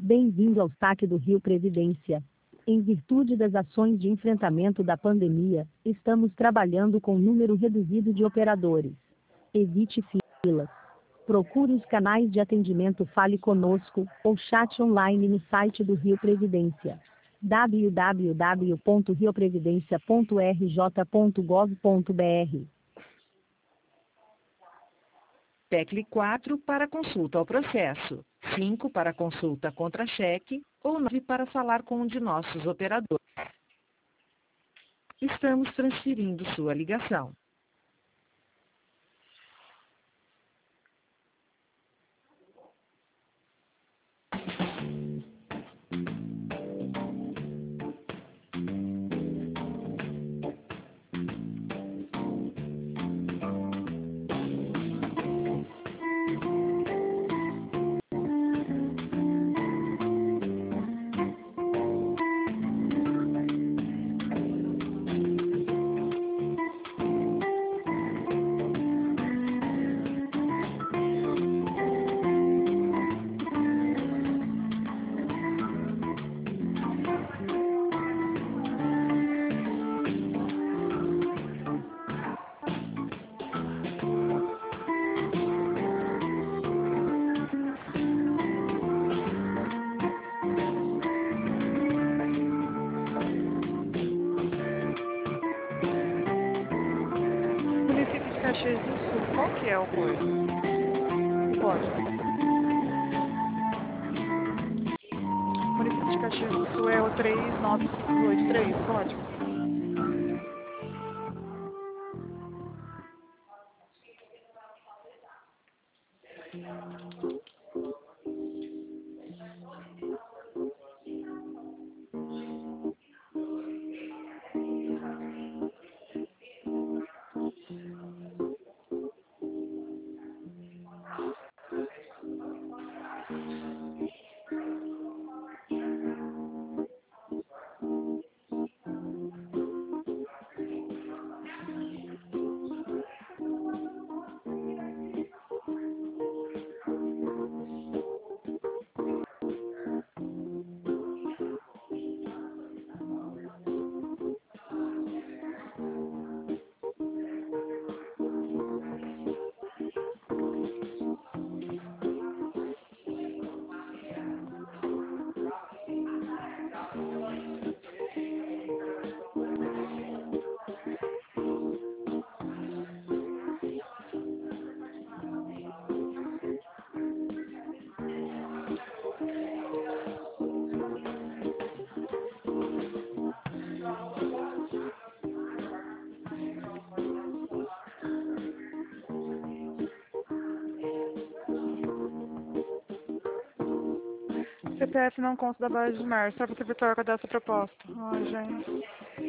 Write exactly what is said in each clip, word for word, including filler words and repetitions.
Bem-vindo ao saque do Rio Previdência. Em virtude das ações de enfrentamento da pandemia, estamos trabalhando com número reduzido de operadores. Evite filas. Procure os canais de atendimento Fale Conosco ou chat online no site do Rio Previdência. w w w ponto rio previdência ponto r j ponto gov ponto b r. Tecle quatro para consulta ao processo, cinco para consulta contra cheque ou nove para falar com um de nossos operadores. Estamos transferindo sua ligação. Município de Caxias do Sul, qual que é o coisa? Código. Município de Caxias do Sul é o três nove oito três, código. C P F não consta da base de março, só para você efetuar o cadastro proposta. Ai, gente.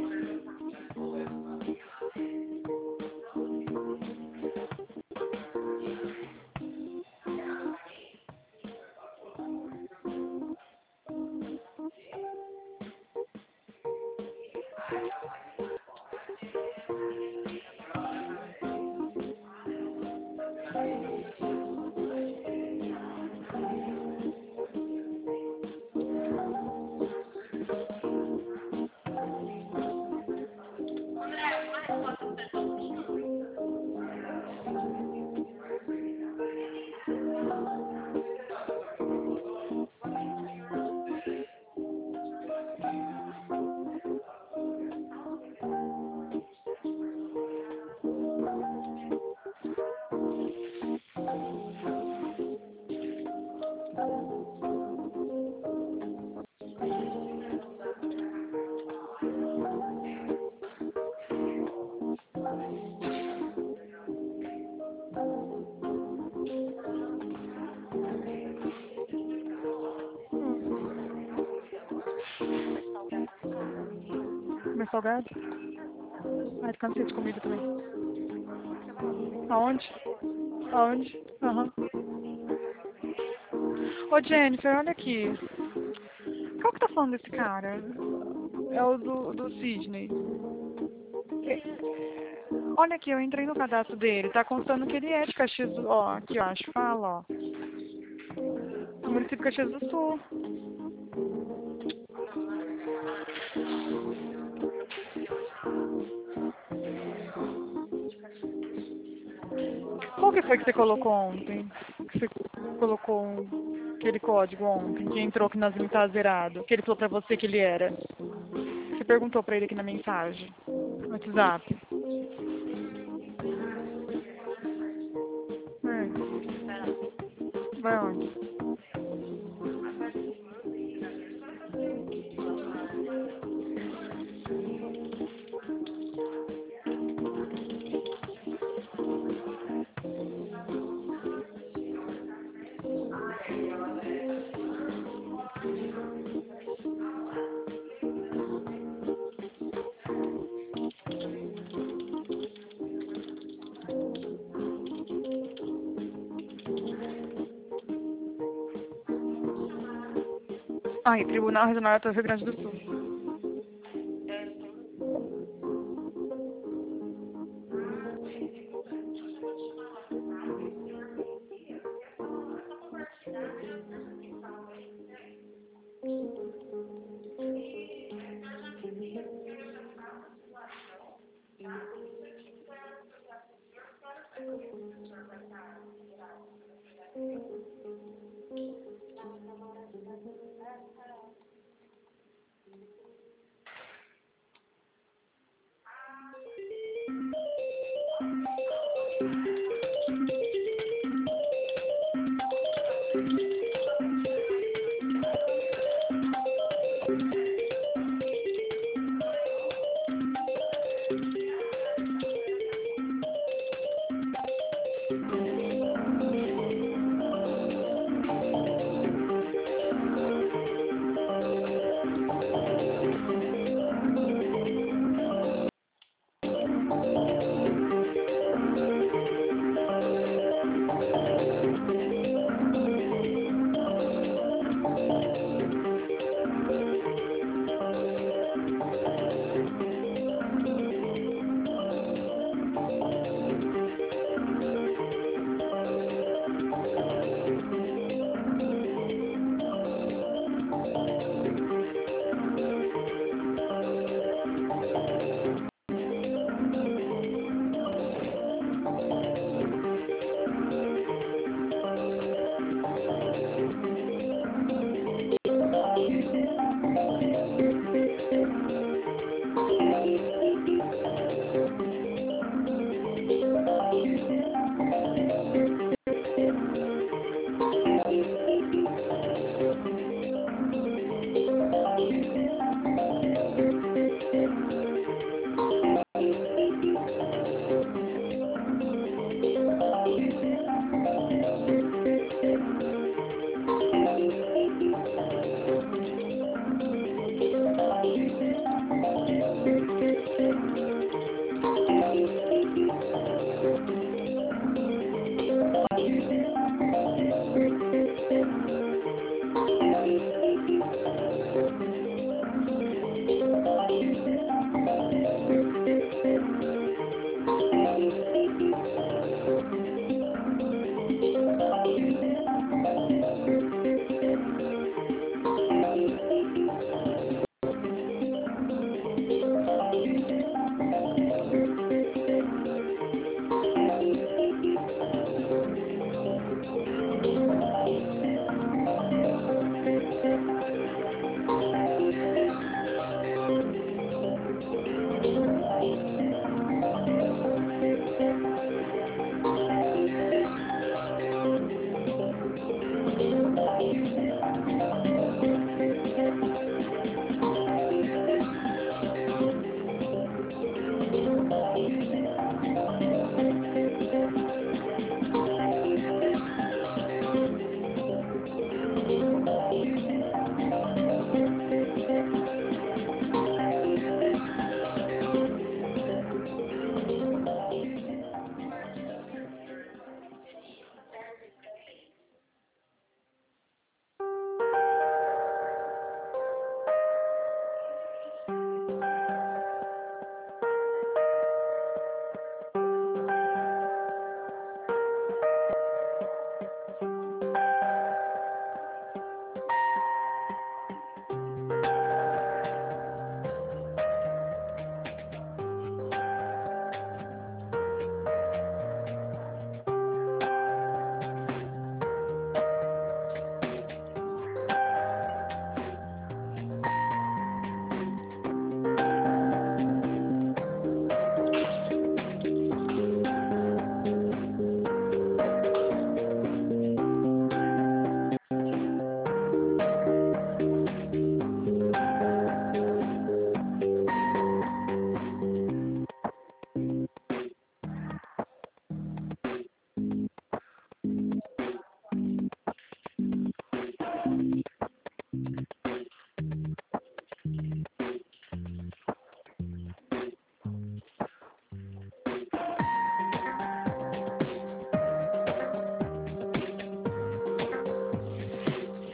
Comer salgado? Ai, cansei de comida também. Aonde? Aonde? Aham. Ô, Jennifer, olha aqui. Qual que tá falando desse cara? É o do, do Sidney. Olha aqui, eu entrei no cadastro dele. Tá constando que ele é de Caxias do... Ó, aqui, ó, acho. Fala, ó. Município de Caxias do Sul. Qual que foi que você colocou ontem? Que você colocou um- aquele código ontem, que entrou aqui nas limitadas zerado, que ele falou pra você que ele era. Você perguntou pra ele aqui na mensagem, no WhatsApp. É. Vai onde? Ai, Tribunal Regional do Rio Grande do Sul.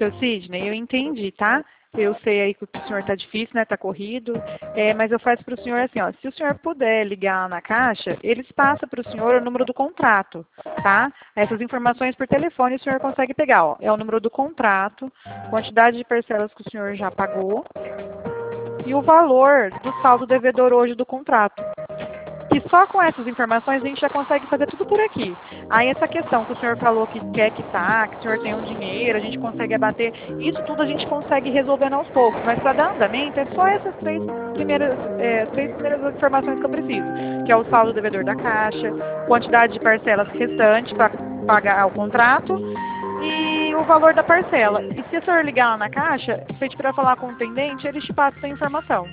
Seu Sidney, eu entendi, tá? Eu sei aí que o senhor está difícil, né? Está corrido. É, mas eu faço para o senhor assim, ó. Se o senhor puder ligar na Caixa, eles passam para o senhor o número do contrato, tá? Essas informações por telefone o senhor consegue pegar, ó. É o número do contrato, quantidade de parcelas que o senhor já pagou e o valor do saldo devedor hoje do contrato. E só com essas informações a gente já consegue fazer tudo por aqui. Aí essa questão que o senhor falou que quer quitar, que o senhor tem um dinheiro, a gente consegue abater, isso tudo a gente consegue resolvendo aos poucos. Mas para dar andamento é só essas três primeiras, é, três primeiras informações que eu preciso, que é o saldo devedor da Caixa, quantidade de parcelas restantes para pagar o contrato e o valor da parcela. E se o senhor ligar lá na Caixa, pedir para falar com o atendente, eles te passam essa informação.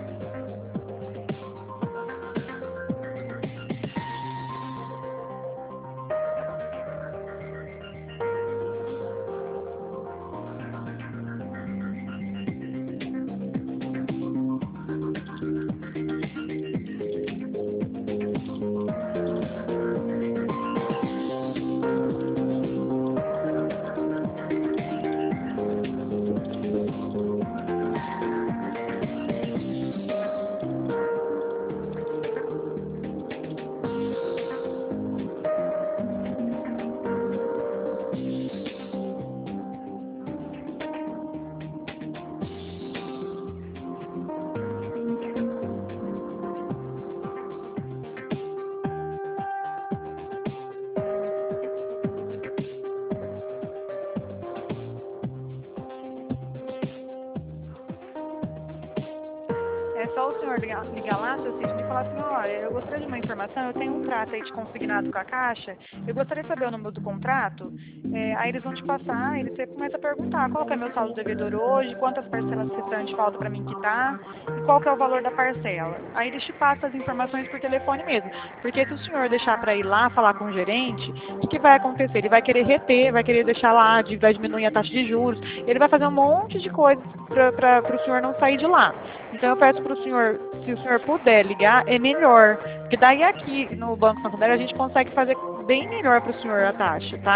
É só o senhor ligar, ligar lá, seu Sidney, e falar assim, olha, eu gostaria de uma informação, eu tenho um contrato aí de consignado com a Caixa, eu gostaria de saber o número do contrato, é, aí eles vão te passar, aí você começa a perguntar qual que é meu saldo devedor hoje, quantas parcelas restantes faltam para mim quitar, e qual que é o valor da parcela. Aí eles te passam as informações por telefone mesmo, porque se o senhor deixar para ir lá falar com o gerente, o que, que vai acontecer? Ele vai querer reter, vai querer deixar lá, vai diminuir a taxa de juros, ele vai fazer um monte de coisas para o senhor não sair de lá. Então eu peço para o senhor, se o senhor puder ligar, é melhor. Porque daí aqui no Banco Santander a gente consegue fazer bem melhor para o senhor a taxa, tá?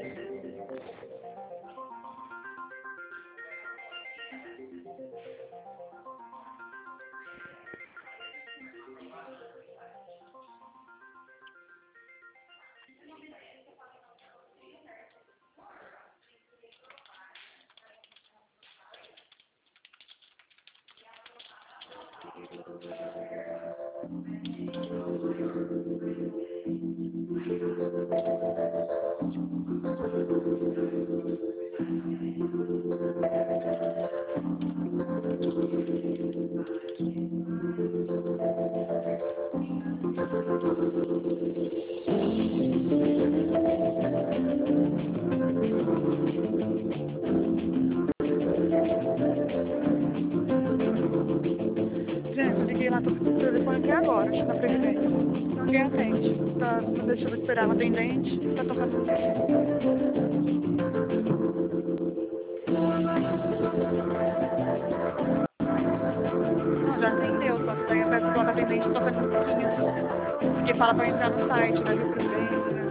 Gente, eu liguei lá pro telefone aqui agora, na presidência. Ninguém atende. Tá deixando eu esperar no atendente, tá tocando música. Não, já atendeu, só que daí a pessoa tá atendente toca musiquinha. Porque fala pra entrar no site da Rio Presidência.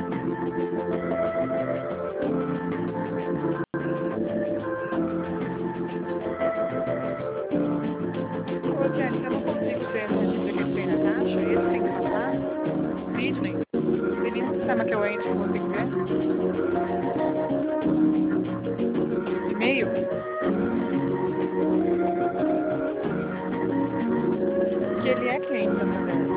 Ô, Jenny, eu não consigo ver esse registro que tem na Caixa, esse tem que passar. Sidney, tem nenhum sistema que eu entre que eu consigo ver. E-mail? Que ele é cliente da Santander.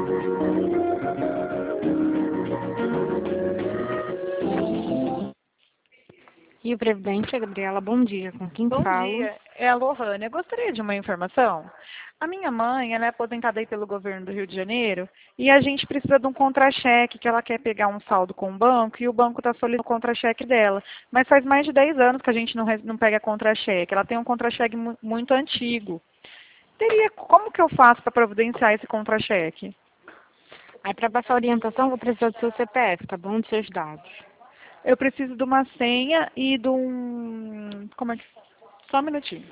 Rio Previdência, Gabriela, bom dia. Com quem Bom falo? dia, é a Lohane. Eu gostaria de uma informação. A minha mãe, ela é aposentada aí pelo governo do Rio de Janeiro e a gente precisa de um contra-cheque, que ela quer pegar um saldo com o banco e o banco está solicitando o contra-cheque dela. Mas faz mais de dez anos que a gente não, não pega contra-cheque. Ela tem um contra-cheque mu muito antigo. Teria, como que eu faço para providenciar esse contra-cheque? Aí, para passar a orientação, vou precisar do seu C P F, tá bom? Dos seus dados. Eu preciso de uma senha e de um... Como é que... Só um minutinho.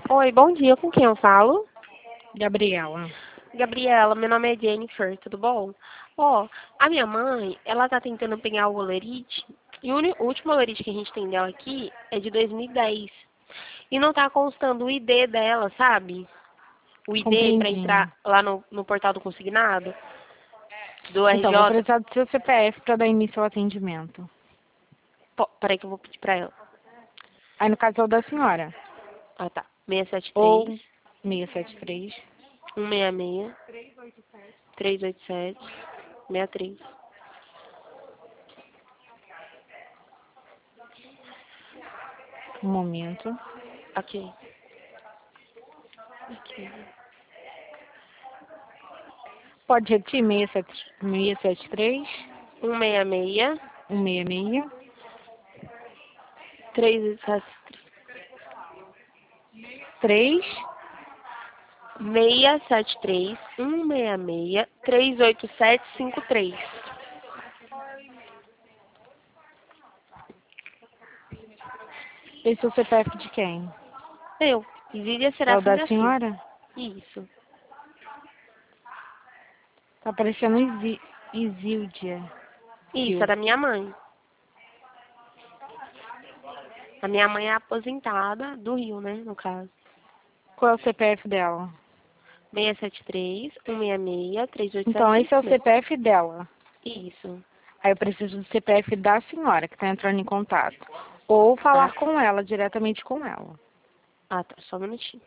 Oi, bom dia. Com quem eu falo? Gabriela. Gabriela, meu nome é Jennifer, tudo bom? Ó, a minha mãe, ela tá tentando pegar o Olerite, e o, uni- o último Olerite que a gente tem dela aqui é de dois mil e dez. E não tá constando o I D dela, sabe? O I D para Compreendi. entrar lá no, no portal do consignado, do Então, vou R J. precisar do seu C P F para dar início ao atendimento. Pô, peraí que eu vou pedir pra ela. Aí, no caso, é o da senhora. Ah, tá. seis sete Ou três, seis sete três. um seis seis, três oito sete, seis três. Um momento. Ok. Ok. Pode repetir? seis sete três. um seis seis, um seis seis. três oito sete. três. seis sete três, um seis seis, três oito sete cinco três. Esse é o C P F de quem? Eu. Isília É o Serafim da da Silva. senhora? Isso. Tá aparecendo Isi Isildia. Isso, é da minha mãe. A minha mãe é aposentada do Rio, né, no caso. Qual é o C P F dela? seis sete três, um seis seis, três oito Então, sete esse é o cinco três. C P F dela. Isso. Aí eu preciso do C P F da senhora que está entrando em contato. Ou falar Ah. com ela, diretamente com ela. Ah, tá. Só um minutinho.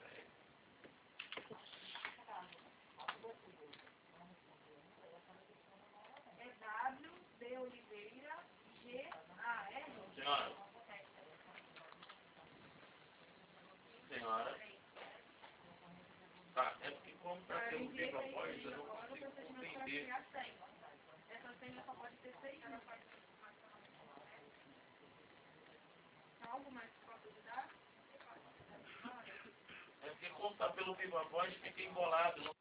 Senhora. Tá, é porque como está tendo tempo após, eu não consigo compreender. É porque como está pelo vivo a voz, fica embolado.